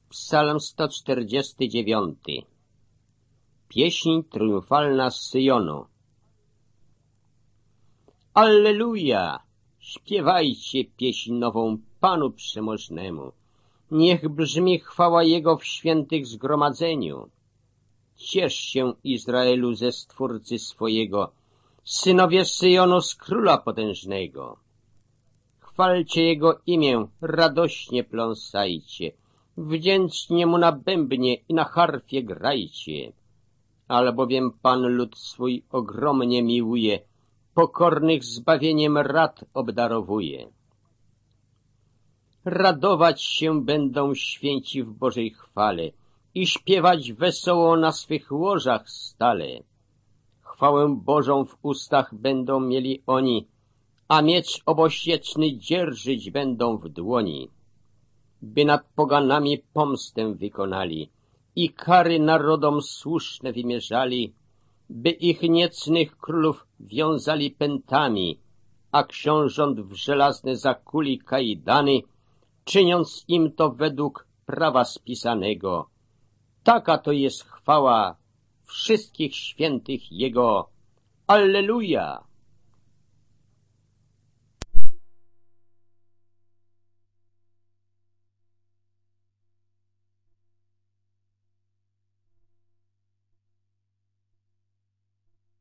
Psalm 149. Pieśń triumfalna z Syjonu. Alleluja! Śpiewajcie pieśń nową Panu Przemożnemu. Niech brzmi chwała Jego w świętych zgromadzeniu. Ciesz się, Izraelu, ze Stwórcy swojego, synowie Syjonu z Króla Potężnego. Chwalcie Jego imię, radośnie pląsajcie, wdzięcznie Mu na bębnie i na harfie grajcie. Albowiem Pan lud swój ogromnie miłuje, pokornych zbawieniem rad obdarowuje. Radować się będą święci w Bożej chwale i śpiewać wesoło na swych łożach stale. Chwałę Bożą w ustach będą mieli oni, a miecz obosieczny dzierżyć będą w dłoni, by nad poganami pomstę wykonali i kary narodom słuszne wymierzali, by ich niecnych królów wiązali pętami, a książąt w żelazne zakuli kajdany, czyniąc im to według prawa spisanego. Taka to jest chwała wszystkich świętych Jego. Alleluja!